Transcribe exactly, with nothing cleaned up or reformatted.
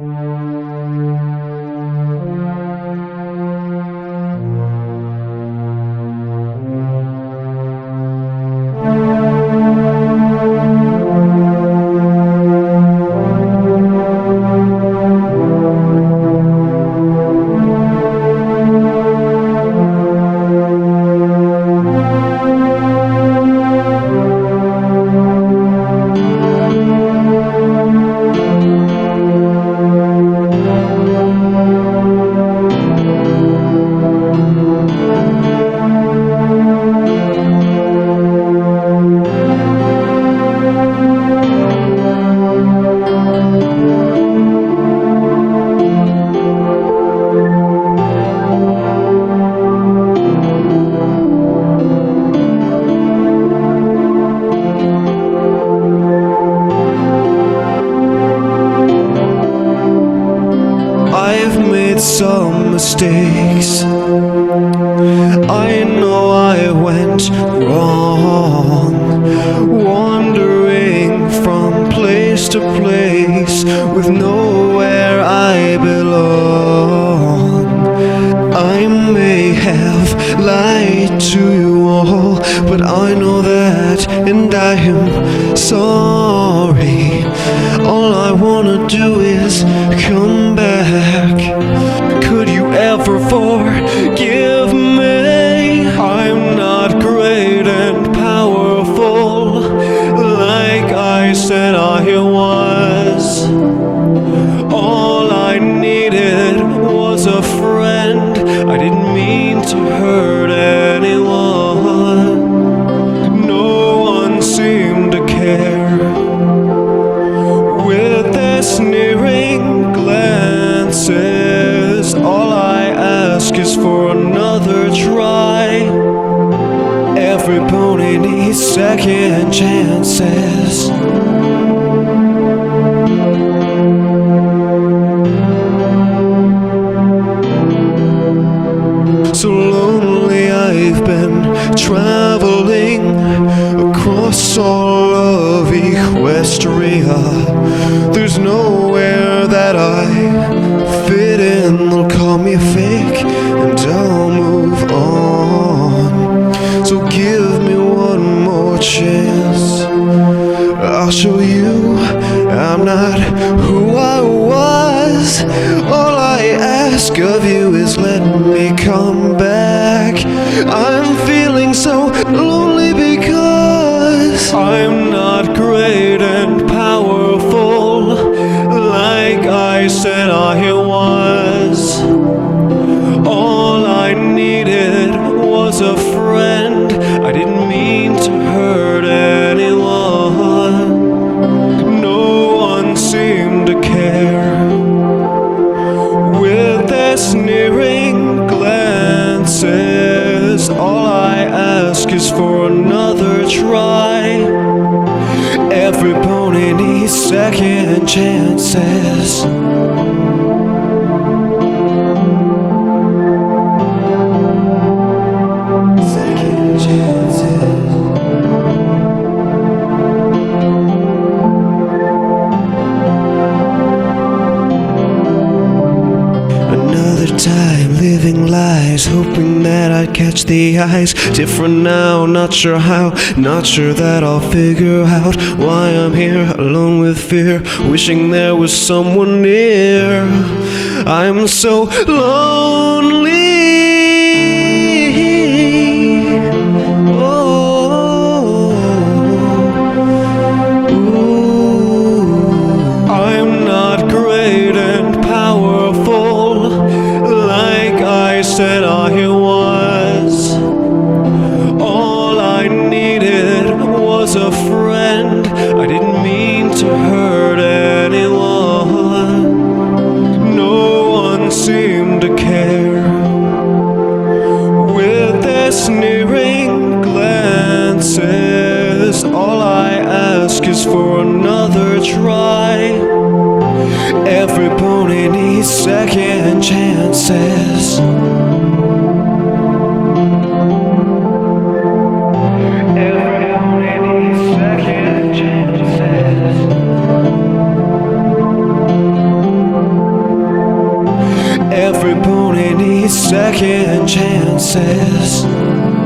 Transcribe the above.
Some mistakes. I know I went wrong, wandering from place to place with nowhere I belong. I may have lied to you all, but I know that, and I am sorry. All I wanna do is come back. Could you ever forgive me? I'm not great and powerful like I said I was. All I needed was a friend. I didn't mean to hurt anyone. No one seemed to care. With their sneering glances, all I ask is for another try. Every pony needs second chances. So lonely I've been traveling across all of Equestria. There's nowhere that I fit in. They'll call me fake and I'll move on. So give me one more chance. I'll show you I'm not who I was. All I ask of you is let me come back. I'm feeling so lonely because I'm not great and powerful like I said I was. All I needed was a friend. I didn't mean to hurt anyone. No one seemed to care. With their sneering glances, all I ask is for another try. Every pony needs second chances. Second chances. Another time living lies, hoping that I'd catch the eyes. Different now, not sure how, not sure that I'll figure out why I'm here alone with fear, wishing there was someone near. I'm so lonely. Oh, ooh. I'm not great and powerful like I said I was. All I needed was a friend. I didn't mean to hurt anyone. No one seemed to care. With their sneering glances, all I ask is for another try. Every pony needs second chances. Every pony needs second chances. need second chances.